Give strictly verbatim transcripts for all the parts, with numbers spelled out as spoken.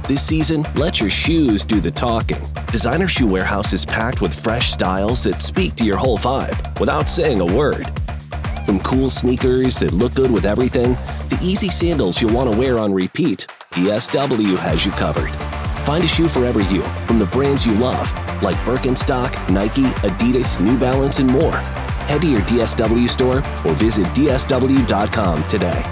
This season, let your shoes do the talking. Designer Shoe Warehouse is packed with fresh styles that speak to your whole vibe without saying a word. From cool sneakers that look good with everything, to easy sandals you'll want to wear on repeat, D S W has you covered. Find a shoe for every you from the brands you love, like Birkenstock, Nike, Adidas, New Balance, and more. Head to your D S W store or visit D S W dot com today.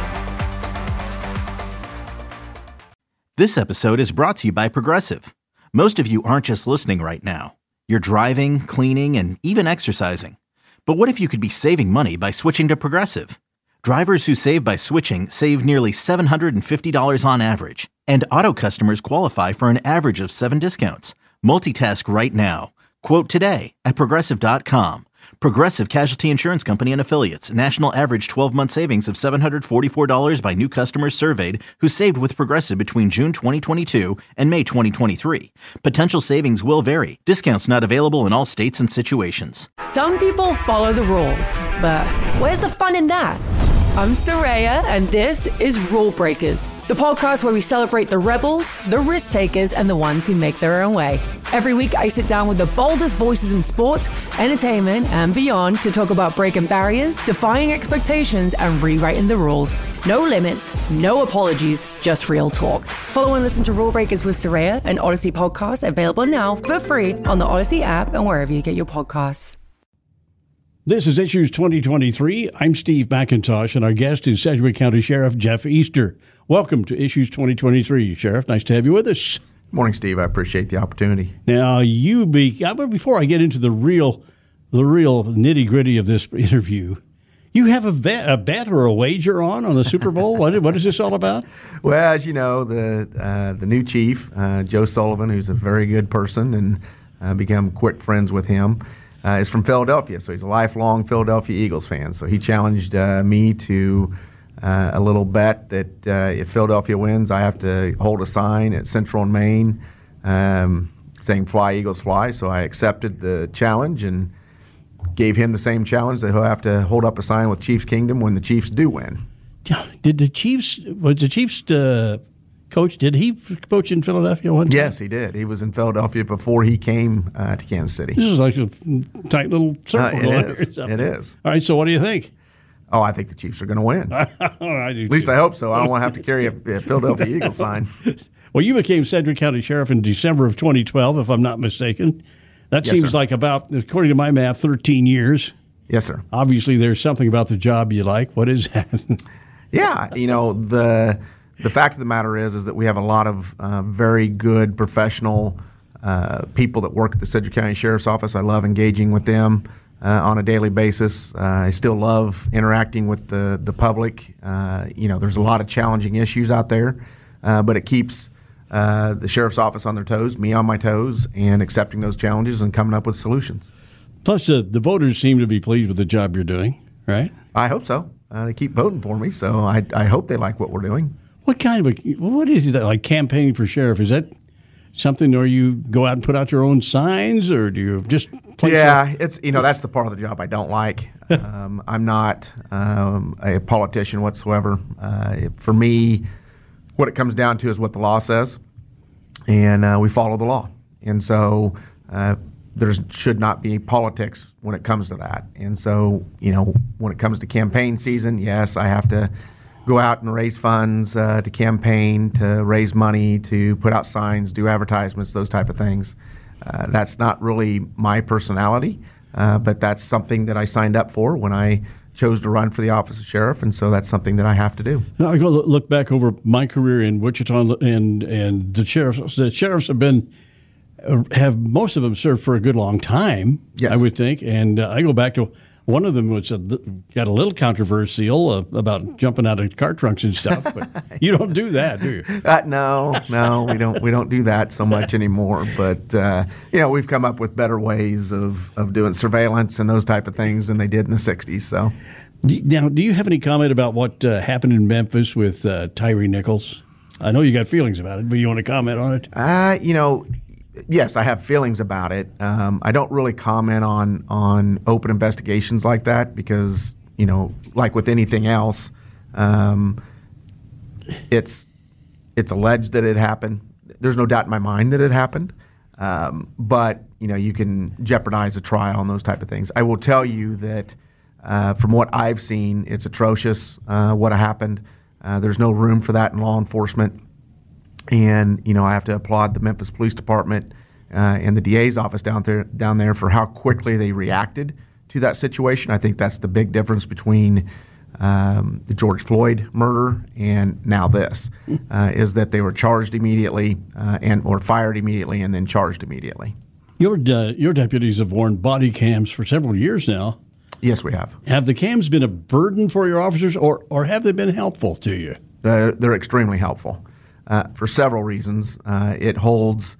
This episode is brought to you by Progressive. Most of you aren't just listening right now. You're driving, cleaning, and even exercising. But what if you could be saving money by switching to Progressive? Drivers who save by switching save nearly seven hundred fifty dollars on average. And auto customers qualify for an average of seven discounts. Multitask right now. Quote today at Progressive dot com. Progressive Casualty Insurance Company and Affiliates. National average twelve-month savings of seven hundred forty-four dollars by new customers surveyed who saved with Progressive between June twenty twenty-two and May twenty twenty-three. Potential savings will vary. Discounts not available in all states and situations. Some people follow the rules, but where's the fun in that? I'm Soraya, and this is Rule Breakers, the podcast where we celebrate the rebels, the risk takers, and the ones who make their own way. Every week, I sit down with the boldest voices in sports, entertainment, and beyond to talk about breaking barriers, defying expectations, and rewriting the rules. No limits, no apologies, just real talk. Follow and listen to Rule Breakers with Soraya, an Odyssey podcast, available now for free on the Odyssey app and wherever you get your podcasts. This is Issues twenty twenty-three. I'm Steve McIntosh, and our guest is Sedgwick County Sheriff Jeff Easter. Welcome to Issues twenty twenty-three, Sheriff. Nice to have you with us. Morning, Steve. I appreciate the opportunity. Now, you be before I get into the real, the real nitty gritty of this interview, you have a bet, a bet or a wager on on the Super Bowl. what, what is this all about? Well, as you know, the uh, the new chief, uh, Joe Sullivan, who's a very good person, and uh, become quick friends with him. Uh, is from Philadelphia, so he's a lifelong Philadelphia Eagles fan. So he challenged uh, me to uh, a little bet that uh, if Philadelphia wins, I have to hold a sign at Central and Main um, saying "Fly Eagles Fly." So I accepted the challenge and gave him the same challenge that he'll have to hold up a sign with Chiefs Kingdom when the Chiefs do win. Did the Chiefs? Was the Chiefs uh, coach? Did he coach in Philadelphia one time? Yes, he did. He was in Philadelphia before he came uh, to Kansas City. This is like a tight little circle. Uh, it is. It is. All right. So, what do you think? Oh, I think the Chiefs are going to win. I do At least too. I hope so. I don't want to have to carry a, a Philadelphia Eagles sign. Well, you became Sedgwick County Sheriff in December of twenty twelve, if I'm not mistaken. That Yes, seems sir. like about, according to my math, thirteen years. Yes, sir. Obviously, there's something about the job you like. What is that? Yeah, you know, the the fact of the matter is is that we have a lot of uh, very good professional uh, people that work at the Sedgwick County Sheriff's Office. I love engaging with them uh, on a daily basis. Uh, I still love interacting with the, the public. Uh, you know, there's a lot of challenging issues out there, uh, but it keeps uh, the Sheriff's Office on their toes, me on my toes, and accepting those challenges and coming up with solutions. Plus, uh, the voters seem to be pleased with the job you're doing, right? I hope so. Uh, they keep voting for me, so I, I hope they like what we're doing. What kind of a, what is it like campaigning for sheriff? Is that something where you go out and put out your own signs, or do you just play Yeah, some- it's you know that's the part of the job I don't like. Um, I'm not um, a politician whatsoever. Uh, for me, what it comes down to is what the law says, and uh, we follow the law. And so uh, there should not be politics when it comes to that. And so you know when it comes to campaign season, yes, I have to go out and raise funds uh, to campaign, to raise money, to put out signs, do advertisements, those type of things. Uh, that's not really my personality, uh, but that's something that I signed up for when I chose to run for the office of sheriff, and so that's something that I have to do. Now, I go look back over my career in Wichita, and and the sheriffs. The sheriffs have been uh, have most of them served for a good long time. Yes. I would think. And uh, I go back to one of them was a, got a little controversial uh, about jumping out of car trunks and stuff. But you don't do that, do you? Uh, no, no, we don't. We don't do that so much anymore. But uh, you know, we've come up with better ways of, of doing surveillance and those type of things than they did in the sixties. So, Now, do you have any comment about what uh, happened in Memphis with uh, Tyree Nichols? I know you got feelings about it, but you want to comment on it? uh, you know. Yes, I have feelings about it. Um, I don't really comment on on open investigations like that because, you know, like with anything else, um, it's it's alleged that it happened. there's no doubt in my mind that it happened. Um, but, you know, you can jeopardize a trial and those type of things. I will tell you that uh, from what I've seen, it's atrocious uh, what happened. Uh, there's no room for that in law enforcement. And, you know, I have to applaud the Memphis Police Department uh, and the D A's office down there, down there for how quickly they reacted to that situation. I think that's the big difference between um, the George Floyd murder and now this, uh, is that they were charged immediately uh, and or fired immediately and then charged immediately. Your uh, your deputies have worn body cams for several years now. Yes, we have. Have the cams been a burden for your officers, or, or have they been helpful to you? They're, they're extremely helpful uh, for several reasons. Uh, it holds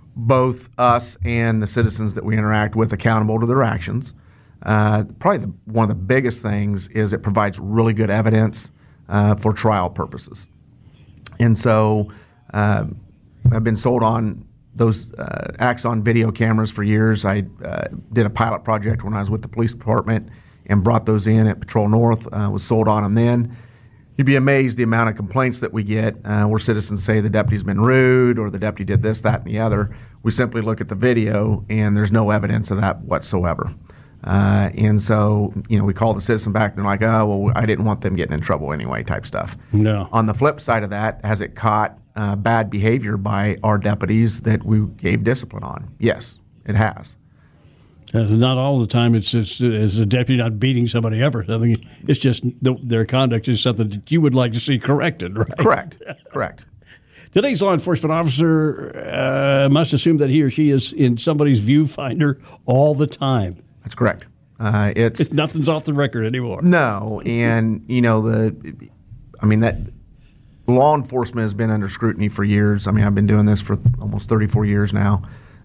both us and the citizens that we interact with accountable to their actions. Uh, probably the, one of the biggest things is it provides really good evidence uh, for trial purposes. And so uh, I've been sold on those uh, Axon video cameras for years. I uh, did a pilot project when I was with the police department and brought those in at Patrol North, uh, was sold on them then. You'd be amazed the amount of complaints that we get uh, where citizens say the deputy's been rude or the deputy did this, that, and the other. We simply look at the video and there's no evidence of that whatsoever. Uh, and so, you know, we call the citizen back and they're like, oh, well, I didn't want them getting in trouble anyway type stuff. No. On the flip side of that, has it caught uh, bad behavior by our deputies that we gave discipline on? Yes, it has. Uh, not all the time it's, it's, it's a deputy not beating somebody up or something. It's just the, their conduct is something that you would like to see corrected, right? Correct, correct. Today's law enforcement officer uh, must assume that he or she is in somebody's viewfinder all the time. That's correct. Uh, it's Nothing's off the record anymore. No, and, you know, the, I mean, that law enforcement has been under scrutiny for years. I mean, I've been doing this for almost thirty-four years now.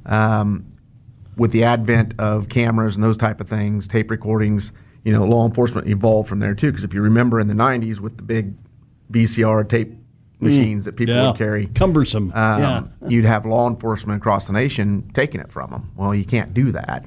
Um, with the advent of cameras and those type of things, tape recordings, you know, law enforcement evolved from there too. Because if you remember in the nineties with the big V C R tape machines mm, that people yeah. would carry, cumbersome, um, yeah. you'd have law enforcement across the nation taking it from them. Well, you can't do that.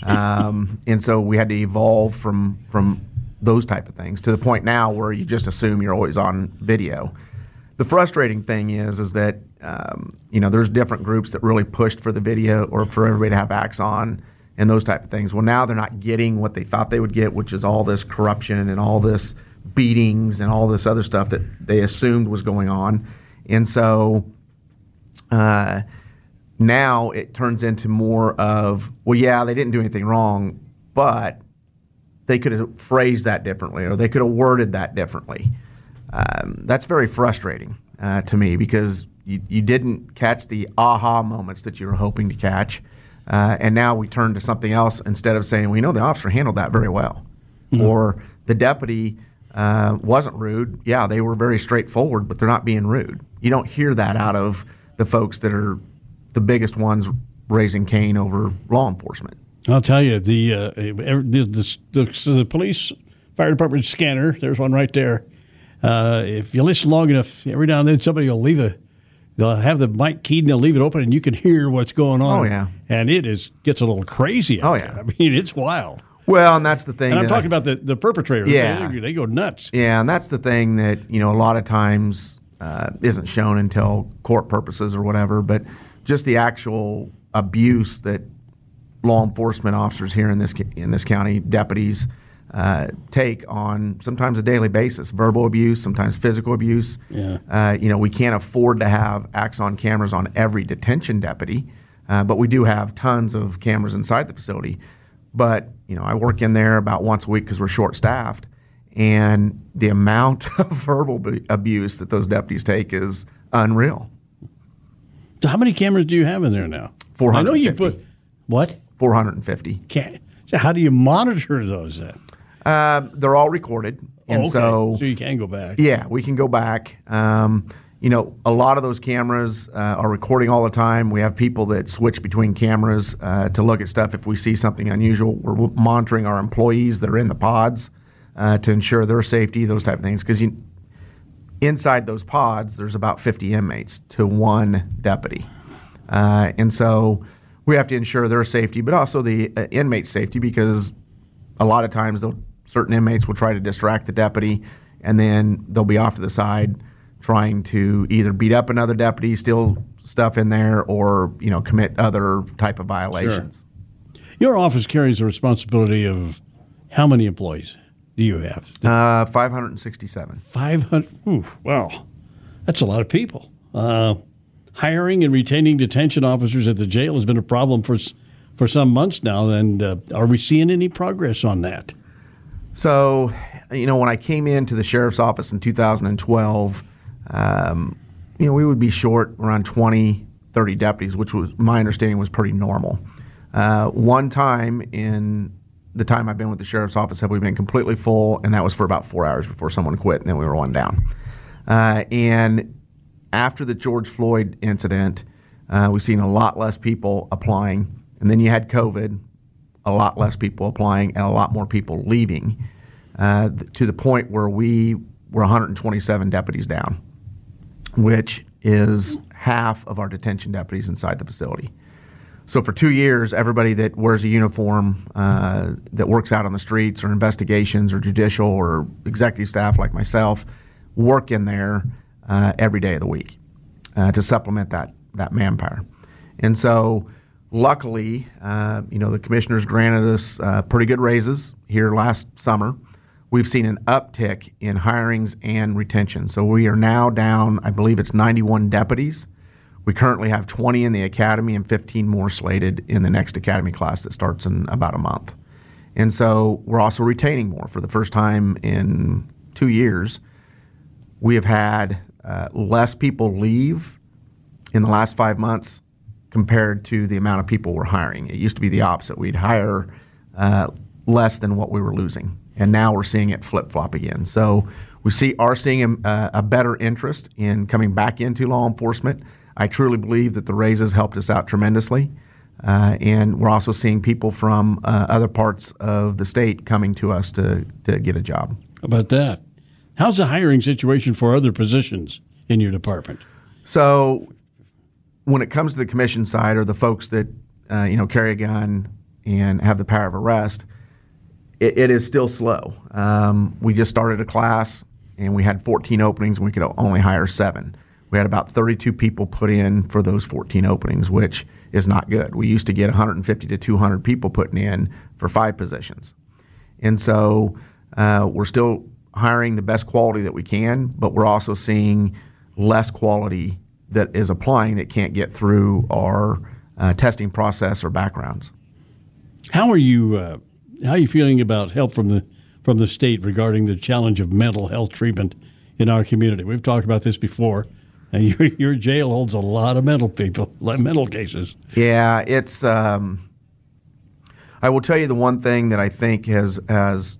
um, and so we had to evolve from from those type of things to the point now where you just assume you're always on video. The frustrating thing is is that um, you know, there's different groups that really pushed for the video or for everybody to have Axon and those type of things. Well, now they're not getting what they thought they would get, which is all this corruption and all this beatings and all this other stuff that they assumed was going on. And so uh, now it turns into more of, well, yeah, they didn't do anything wrong, but they could have phrased that differently or they could have worded that differently. Um, that's very frustrating uh, to me because you, you didn't catch the aha moments that you were hoping to catch. Uh, and now we turn to something else instead of saying, well, you know, the officer handled that very well. Mm-hmm. Or the deputy uh, wasn't rude. Yeah, they were very straightforward, but they're not being rude. You don't hear that out of the folks that are the biggest ones raising Cain over law enforcement. I'll tell you, the, uh, the, the, the, the police fire department scanner, there's one right there. Uh, if you listen long enough, every now and then somebody will leave a, they'll have the mic keyed and they'll leave it open and you can hear what's going on. Oh, yeah. And it is gets a little crazy out Oh, yeah. there. I mean, it's wild. Well, and that's the thing. And I'm talking I, about the, the perpetrators. Yeah. They, they go nuts. Yeah, and that's the thing that, you know, a lot of times uh, isn't shown until court purposes or whatever, but just the actual abuse that law enforcement officers here in this in this county, deputies, uh, take on sometimes a daily basis. Verbal abuse, sometimes physical abuse. Yeah. Uh, you know, we can't afford to have Axon cameras on every detention deputy, uh, but we do have tons of cameras inside the facility. But, you know, I work in there about once a week because we're short-staffed, and the amount of verbal b- abuse that those deputies take is unreal. So how many cameras do you have in there now? four hundred fifty. I know you put, what? four hundred fifty. Can't, so how do you monitor those then? Um, they're all recorded. And oh, okay. so, so you can go back. Yeah, we can go back. Um, you know, a lot of those cameras uh, are recording all the time. We have people that switch between cameras uh, to look at stuff if we see something unusual. We're monitoring our employees that are in the pods uh, to ensure their safety, those type of things. Because inside those pods, there's about fifty inmates to one deputy. Uh, and so we have to ensure their safety, but also the uh, inmate safety, because a lot of times they'll certain inmates will try to distract the deputy, and then they'll be off to the side trying to either beat up another deputy, steal stuff in there or, you know, commit other type of violations. Sure. Your office carries the responsibility of how many employees do you have? Uh, five hundred sixty-seven. five hundred. Ooh, wow. That's a lot of people. Uh, hiring and retaining detention officers at the jail has been a problem for for some months now. And uh, are we seeing any progress on that? So, you know, when I came into the sheriff's office in two thousand twelve, um, you know, we would be short around twenty, thirty deputies, which was, my understanding, was pretty normal. Uh, one time in the time I've been with the sheriff's office have we been completely full, and that was for about four hours before someone quit, and then we were one down. Uh, and after the George Floyd incident, uh, we've seen a lot less people applying, and then you had COVID, a lot less people applying, and a lot more people leaving, uh, th- to the point where we were one hundred twenty-seven deputies down, which is half of our detention deputies inside the facility. So for two years, everybody that wears a uniform, uh, that works out on the streets or investigations or judicial or executive staff like myself, work in there uh, every day of the week uh, to supplement that that manpower. And so luckily, uh, you know, the commissioners granted us uh, pretty good raises here last summer. We've seen an uptick in hirings and retention. So we are now down, I believe it's ninety-one deputies. We currently have twenty in the academy and fifteen more slated in the next academy class that starts in about a month. And so we're also retaining more. For the first time in two years, we have had uh, less people leave in the last five months compared to the amount of people we're hiring. It used to be the opposite. We'd hire uh, less than what we were losing, and now we're seeing it flip-flop again. So we see are seeing a, a better interest in coming back into law enforcement. I truly believe that the raises helped us out tremendously, uh, and we're also seeing people from uh, other parts of the state coming to us to, to get a job. How about that? How's the hiring situation for other positions in your department? So when it comes to the commission side, or the folks that uh, you know carry a gun and have the power of arrest, it, it is still slow. Um, we just started a class, and we had fourteen openings, and we could only hire seven. We had about thirty-two people put in for those fourteen openings, which is not good. We used to get one hundred fifty to two hundred people putting in for five positions. And so uh, we're still hiring the best quality that we can, but we're also seeing less quality that is applying that can't get through our uh, testing process or backgrounds. How are you uh, how are you feeling about help from the from the state regarding the challenge of mental health treatment in our community? We've talked about this before. And your, your jail holds a lot of mental people, like mental cases. Yeah, it's. Um, I will tell you the one thing that I think has has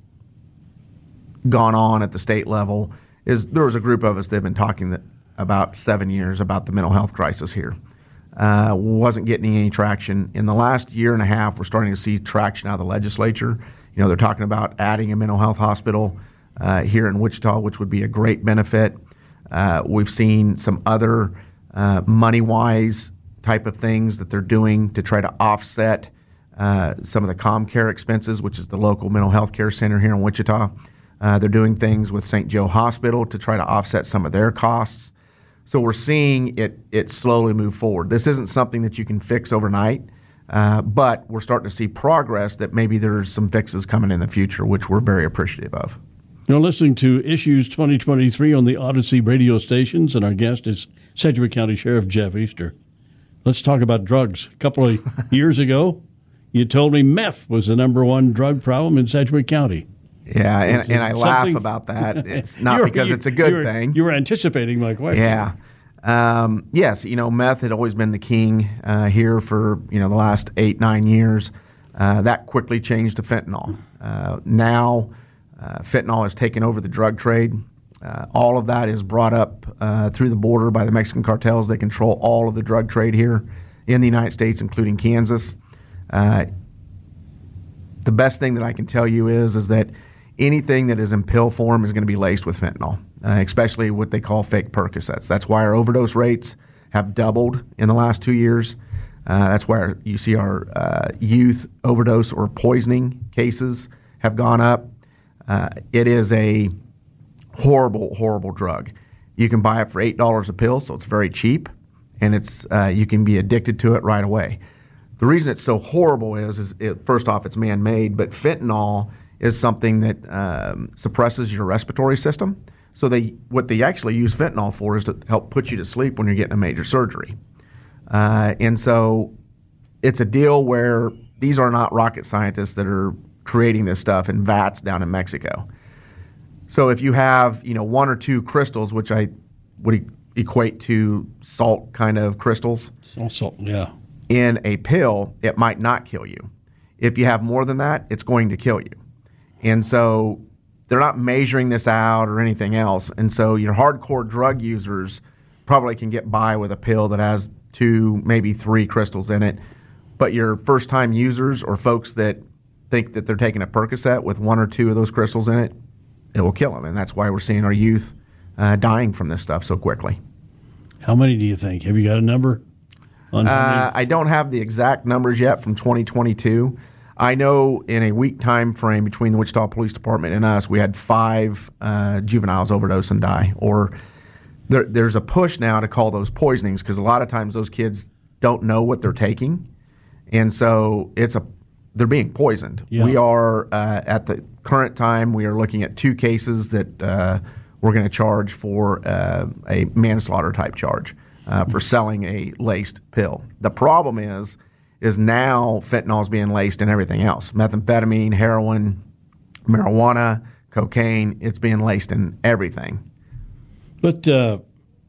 gone on at the state level is there was a group of us that have been talking that, about seven years about the mental health crisis here. Uh, wasn't getting any traction. In the last year and a half, we're starting to see traction out of the legislature. You know, they're talking about adding a mental health hospital uh, here in Wichita, which would be a great benefit. Uh, we've seen some other uh, money-wise type of things that they're doing to try to offset uh, some of the ComCare expenses, which is the local mental health care center here in Wichita. Uh, they're doing things with Saint Joe Hospital to try to offset some of their costs. So we're seeing it it slowly move forward. This isn't something that you can fix overnight, uh, but we're starting to see progress that maybe there's some fixes coming in the future, which we're very appreciative of. You're listening to Issues twenty twenty-three on the Odyssey radio stations, and our guest is Sedgwick County Sheriff Jeff Easter. Let's talk about drugs. A couple of years ago, you told me meth was the number one drug problem in Sedgwick County. Yeah, and, and I laugh about that. It's not because it's a good you were, thing. You were anticipating my question. Yeah. Um, yes, you know, meth had always been the king uh, here for, you know, the last eight, nine years. Uh, that quickly changed to fentanyl. Uh, now... Uh, fentanyl has taken over the drug trade. Uh, all of that is brought up uh, through the border by the Mexican cartels. They control all of the drug trade here in the United States, including Kansas. Uh, the best thing that I can tell you is, is that anything that is in pill form is going to be laced with fentanyl, uh, especially what they call fake Percocets. That's why our overdose rates have doubled in the last two years. Uh, that's why our, you see our uh, youth overdose or poisoning cases have gone up. Uh, it is a horrible, horrible drug. You can buy it for eight dollars a pill, so it's very cheap. and it's uh, you can be addicted to it right away. The reason it's so horrible is, is it, first off, it's man-made, but fentanyl is something that um, suppresses your respiratory system. So they what they actually use fentanyl for is to help put you to sleep when you're getting a major surgery. Uh, and so it's a deal where these are not rocket scientists that are creating this stuff in vats down in Mexico. So if you have, you know, one or two crystals, which I would e- equate to salt kind of crystals, Salt, salt, yeah. in a pill, it might not kill you. If you have more than that, it's going to kill you. And so they're not measuring this out or anything else. And so your hardcore drug users probably can get by with a pill that has two, maybe three crystals in it. But your first-time users or folks that think that they're taking a Percocet with one or two of those crystals in it, it will kill them. And that's why we're seeing our youth uh, dying from this stuff so quickly. How many do you think? Have you got a number? On how Uh, many? I don't have the exact numbers yet from twenty twenty-two. I know in a week time frame between the Wichita Police Department and us, we had five uh, juveniles overdose and die. Or there, there's a push now to call those poisonings because a lot of times those kids don't know what they're taking, and so it's a they're being poisoned. Yeah. We are uh, at the current time we are looking at two cases that uh, we're going to charge for uh, a manslaughter type charge uh, for selling a laced pill. The problem is. is now fentanyl is being laced in everything else. Methamphetamine, heroin, marijuana, cocaine, it's being laced in everything. But uh,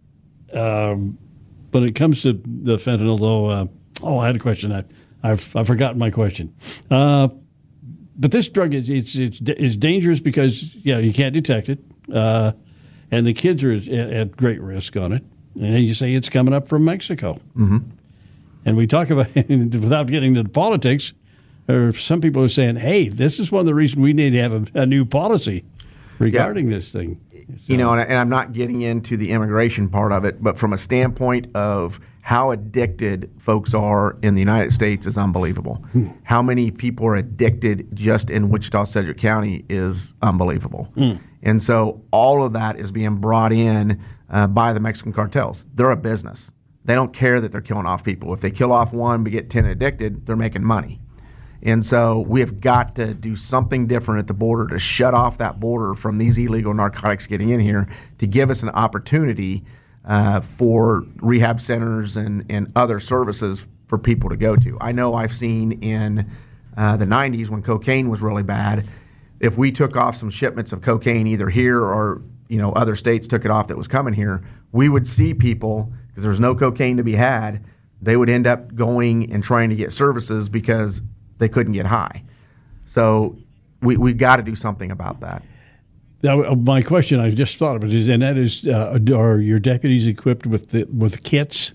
um, when it comes to the fentanyl, though, uh, oh, I had a question. I, I've I've forgotten my question. Uh, but this drug is it's it's it's dangerous because yeah you can't detect it, uh, and the kids are at, at great risk on it. And you say it's coming up from Mexico. Mm-hmm. And we talk about, without getting into the politics, there are some people who are saying, hey, this is one of the reasons we need to have a, a new policy regarding yeah. this thing. So, you know, and, I, and I'm not getting into the immigration part of it, but from a standpoint of how addicted folks are in the United States is unbelievable. Hmm. How many people are addicted just in Wichita, Sedgwick County is unbelievable. Hmm. And so all of that is being brought in uh, by the Mexican cartels. They're a business. They don't care that they're killing off people. If they kill off one but get ten addicted, they're making money. And so we have got to do something different at the border to shut off that border from these illegal narcotics getting in here to give us an opportunity uh, for rehab centers and, and other services for people to go to. I know I've seen in uh, the nineties when cocaine was really bad, if we took off some shipments of cocaine either here or you know other states took it off that was coming here, we would see people, because there was no cocaine to be had, they would end up going and trying to get services because they couldn't get high. So we, we've got to do something about that. Now, my question, I just thought of it, is, and that is, uh, are your deputies equipped with the, with kits?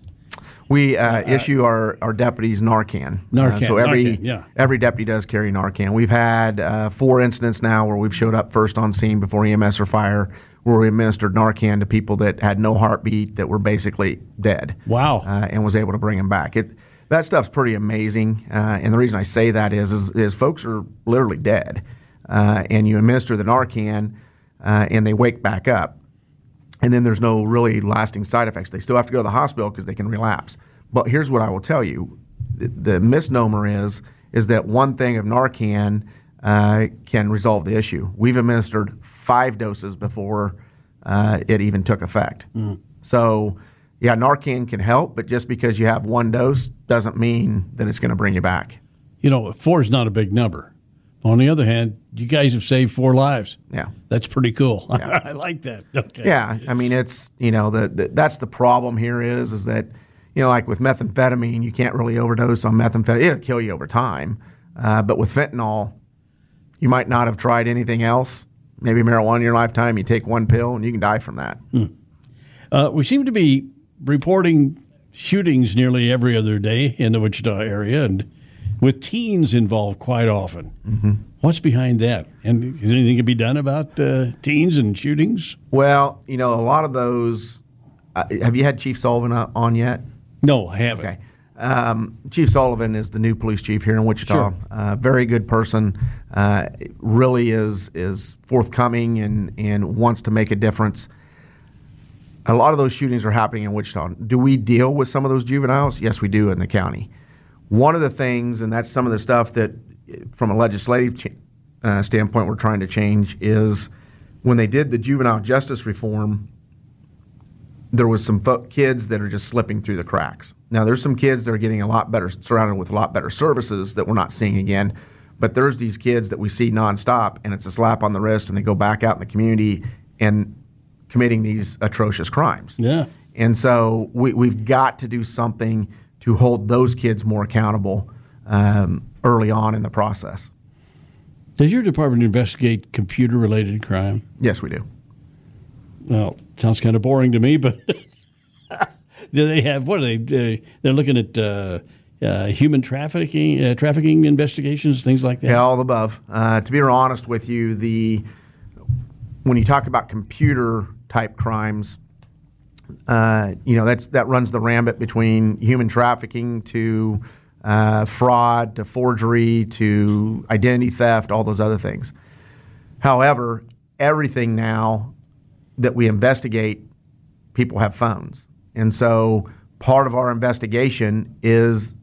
We uh, uh, issue our, our deputies Narcan. Narcan, uh, so every Narcan, yeah. every deputy does carry Narcan. We've had uh, four incidents now where we've showed up first on scene before E M S or fire, where we administered Narcan to people that had no heartbeat, that were basically dead. Wow. Uh, and was able to bring them back. It that stuff's pretty amazing. Uh, and the reason I say that is, is, is folks are literally dead. Uh, and you administer the Narcan, uh, and they wake back up. And then there's no really lasting side effects. They still have to go to the hospital because they can relapse. But here's what I will tell you. The, the misnomer is, is that one thing of Narcan uh, can resolve the issue. We've administered five doses before uh, it even took effect. Mm. So, yeah, Narcan can help, but just because you have one dose doesn't mean that it's going to bring you back. You know, four is not a big number. On the other hand, you guys have saved four lives. Yeah. That's pretty cool. Yeah. I like that. Okay. Yeah, I mean, it's, you know, the, the that's the problem here is, is that, you know, like with methamphetamine, you can't really overdose on methamphetamine. It'll kill you over time. Uh, but with fentanyl, you might not have tried anything else. Maybe marijuana in your lifetime, you take one pill and you can die from that. Hmm. Uh, we seem to be reporting shootings nearly every other day in the Wichita area, and with teens involved quite often. Mm-hmm. What's behind that? And is anything to be done about uh, teens and shootings? Well, you know, a lot of those. Uh, have you had Chief Sullivan on yet? No, I haven't. Okay. Um, Chief Sullivan is the new police chief here in Wichita. Sure. Uh, very good person. Uh, really is is forthcoming and, and wants to make a difference. a lot of those shootings are happening in Wichita. Do we deal with some of those juveniles? Yes, we do in the county. One of the things, and that's some of the stuff that from a legislative ch- uh, standpoint we're trying to change, is when they did the juvenile justice reform, there was some fo- kids that are just slipping through the cracks. Now, there's some kids that are getting a lot better, surrounded with a lot better services that we're not seeing again. But there's these kids that we see nonstop, and it's a slap on the wrist, and they go back out in the community and committing these atrocious crimes. Yeah. And so we, we've got to do something to hold those kids more accountable um, early on in the process. Does your department investigate computer-related crime? Yes, we do. Well, sounds kind of boring to me, but do they have, what are they, uh, they're looking at uh, uh, human trafficking uh, trafficking investigations, things like that? Yeah, all the above. Uh, to be honest with you, the when you talk about computer-type crimes, uh, you know, that's that runs the gambit between human trafficking to uh, fraud to forgery to identity theft, all those other things. However, everything now that we investigate, people have phones. And so part of our investigation is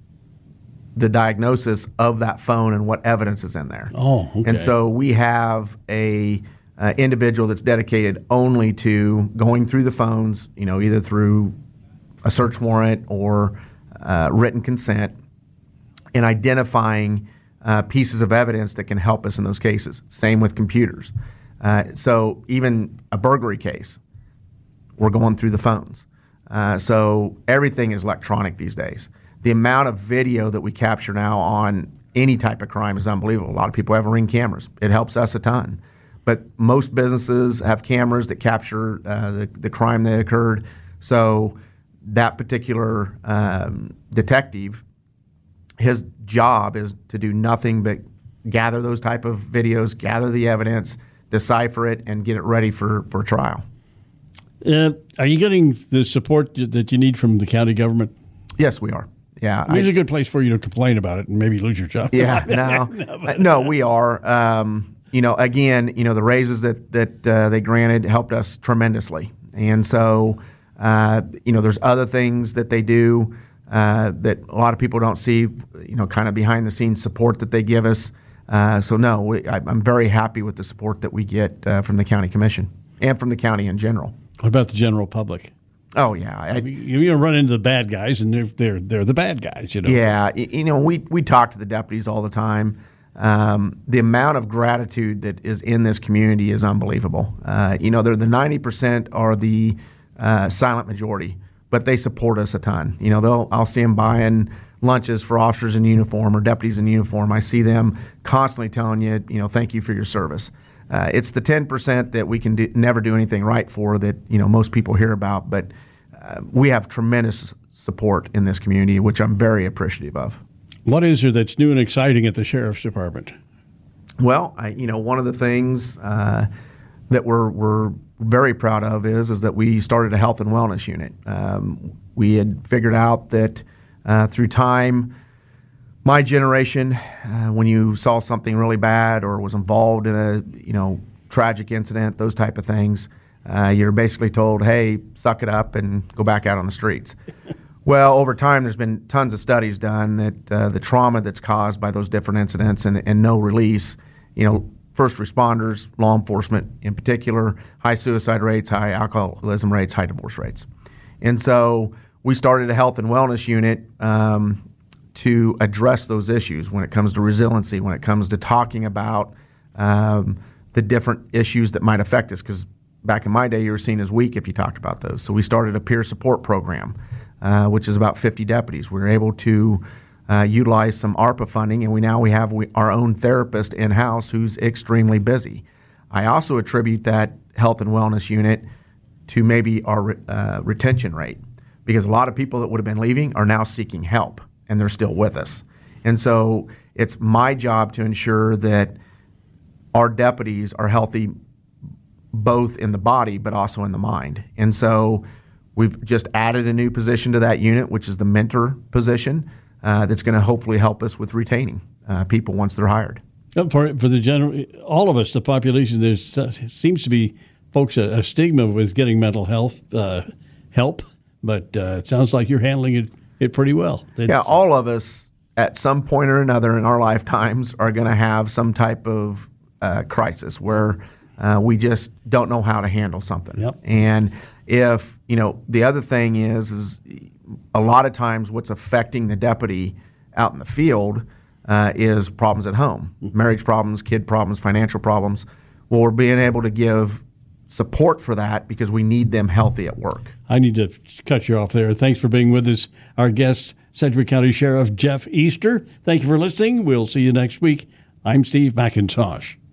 the diagnosis of that phone and what evidence is in there. Oh, okay. And so we have a uh, individual that's dedicated only to going through the phones, you know, either through a search warrant or uh, written consent, and identifying uh, pieces of evidence that can help us in those cases. Same with computers. Uh, so even a burglary case, we're going through the phones. Uh, so everything is electronic these days. The amount of video that we capture now on any type of crime is unbelievable. A lot of people have Ring cameras. It helps us a ton. But most businesses have cameras that capture uh, the, the crime that occurred. So that particular um, detective, his job is to do nothing but gather those type of videos, gather the evidence, decipher it, and get it ready for, for trial. Uh, are you getting the support that you need from the county government? Yes, we are. Yeah, I mean, it's a good place for you to complain about it and maybe lose your job. Yeah, no, no, but, no, we are. Um, you know, again, you know, the raises that that uh, they granted helped us tremendously, and so uh, you know, there's other things that they do uh, that a lot of people don't see. You know, kind of behind the scenes support that they give us. Uh, so no, we, I, I'm very happy with the support that we get uh, from the county commission and from the county in general. What about the general public? Oh yeah, I, you, you run into the bad guys, and they're they're they're the bad guys, you know. Yeah, you know, we we talk to the deputies all the time. Um, the amount of gratitude that is in this community is unbelievable. Uh, you know, they're the ninety percent are the uh, silent majority, but they support us a ton. You know, they'll I'll see them buying lunches for officers in uniform or deputies in uniform. I see them constantly telling you, you know, thank you for your service. Uh, it's the ten percent that we can do, never do anything right for that, you know, most people hear about, but uh, we have tremendous support in this community, which I'm very appreciative of. What is there that's new and exciting at the Sheriff's Department? Well, I, you know, one of the things uh, that we're we're very proud of is is that we started a health and wellness unit. Um, we had figured out that uh, through time, my generation, uh, when you saw something really bad or was involved in a you know tragic incident, those type of things, uh, you're basically told, "Hey, suck it up and go back out on the streets." Well, over time, there's been tons of studies done that uh, the trauma that's caused by those different incidents and, and no release, you know, first responders, law enforcement in particular, high suicide rates, high alcoholism rates, high divorce rates. And so we started a health and wellness unit um, to address those issues when it comes to resiliency, when it comes to talking about um, the different issues that might affect us. Because back in my day, you were seen as weak if you talked about those. So we started a peer support program. Uh, which is about fifty deputies. We were able to uh, utilize some ARPA funding, and we now we have we, our own therapist in-house who's extremely busy. I also attribute that health and wellness unit to maybe our re- uh, retention rate, because a lot of people that would have been leaving are now seeking help, and they're still with us. And so it's my job to ensure that our deputies are healthy both in the body but also in the mind. And so we've just added a new position to that unit, which is the mentor position, uh, that's going to hopefully help us with retaining uh, people once they're hired. For for the general, all of us, the population, there uh, seems to be folks a, a stigma with getting mental health uh, help, but uh, it sounds like you're handling it, it pretty well. It's, yeah, all of us at some point or another in our lifetimes are going to have some type of uh, crisis where uh, we just don't know how to handle something. Yep. And if, you know, the other thing is, is a lot of times what's affecting the deputy out in the field uh, is problems at home, marriage problems, kid problems, financial problems. Well, we're being able to give support for that because we need them healthy at work. I need to cut you off there. Thanks for being with us. Our guest, Sedgwick County Sheriff Jeff Easter. Thank you for listening. We'll see you next week. I'm Steve McIntosh.